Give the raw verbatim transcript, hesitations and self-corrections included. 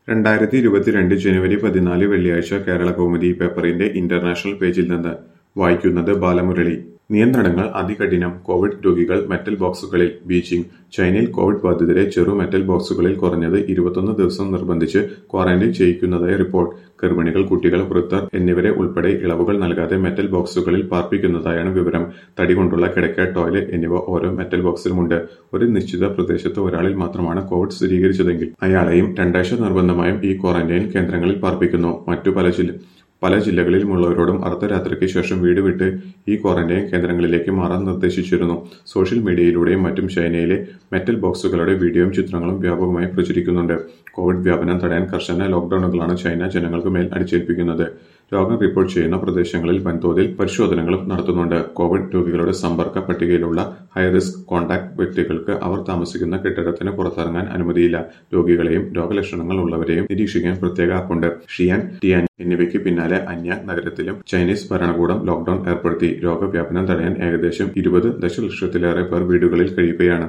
രണ്ടായിരത്തി ഇരുപത്തിരണ്ട് ജനുവരി പതിനാല് വെള്ളിയാഴ്ച കേരളകൗമുദി പേപ്പറിന്റെ ഇന്റർനാഷണൽ പേജിൽ നിന്ന് വായിക്കുന്നത് ബാലമുരളി. നിയന്ത്രണങ്ങൾ അതികഠിനം. കോവിഡ് രോഗികൾ മെറ്റൽ ബോക്സുകളിൽ. ബീജിംഗ്. ചൈനയിൽ കോവിഡ് ബാധിതരെ ചെറു മെറ്റൽ ബോക്സുകളിൽ കുറഞ്ഞത് ഇരുപത്തൊന്ന് ദിവസം നിർബന്ധിച്ച് ക്വാറന്റൈൻ ചെയ്യിക്കുന്നതായി റിപ്പോർട്ട്. ഗർഭിണികൾ, കുട്ടികൾ, വൃദ്ധർ എന്നിവരെ ഉൾപ്പെടെ ഇളവുകൾ നൽകാതെ മെറ്റൽ ബോക്സുകളിൽ പാർപ്പിക്കുന്നതായാണ് വിവരം. തടികൊണ്ടുള്ള കിടക്ക, ടോയ്ലറ്റ് എന്നിവ ഓരോ മെറ്റൽ ബോക്സിലുമുണ്ട്. ഒരു നിശ്ചിത പ്രദേശത്ത് ഒരാളിൽ മാത്രമാണ് കോവിഡ് സ്ഥിരീകരിച്ചതെങ്കിൽ അയാളെയും രണ്ടാഴ്ച നിർബന്ധമായും ഈ ക്വാറന്റൈൻ കേന്ദ്രങ്ങളിൽ പാർപ്പിക്കുന്നു. മറ്റു പല ജില്ല പല ജില്ലകളിലുമുള്ളവരോടും അർദ്ധരാത്രിക്ക് ശേഷം വീട് വിട്ട് ഈ ക്വാറന്റൈൻ കേന്ദ്രങ്ങളിലേക്ക് മാറാൻ നിർദ്ദേശിച്ചിരുന്നു. സോഷ്യൽ മീഡിയയിലൂടെയും മറ്റും ചൈനയിലെ മെറ്റൽ ബോക്സുകളുടെ വീഡിയോയും ചിത്രങ്ങളും വ്യാപകമായി പ്രചരിക്കുന്നുണ്ട്. കോവിഡ് വ്യാപനം തടയാൻ കർശന ലോക്ഡൌണുകളാണ് ചൈന ജനങ്ങൾക്ക് മേൽ അടിച്ചേൽപ്പിക്കുന്നത്. രോഗം റിപ്പോർട്ട് ചെയ്യുന്ന പ്രദേശങ്ങളിൽ വൻതോതിൽ പരിശോധനകളും നടത്തുന്നുണ്ട്. കോവിഡ് രോഗികളുടെ സമ്പർക്ക പട്ടികയിലുള്ള ഹൈറിസ്ക് കോൺടാക്ട് വ്യക്തികൾക്ക് അവർ താമസിക്കുന്ന കെട്ടിടത്തിന് പുറത്തിറങ്ങാൻ അനുമതിയില്ല. രോഗികളെയും രോഗലക്ഷണങ്ങൾ ഉള്ളവരെയും നിരീക്ഷിക്കാൻ പ്രത്യേക ആപ്പുണ്ട്. ഷിയാൻ, ടിയാൻ എന്നിവയ്ക്ക് പിന്നാലെ അന്യാങ് നഗരത്തിലും ചൈനീസ് ഭരണകൂടം ലോക്ഡൌൺ ഏർപ്പെടുത്തി. രോഗവ്യാപനം തടയാൻ ഏകദേശം ഇരുപത് ദശലക്ഷത്തിലേറെ പേർ വീടുകളിൽ കഴിയുകയാണ്.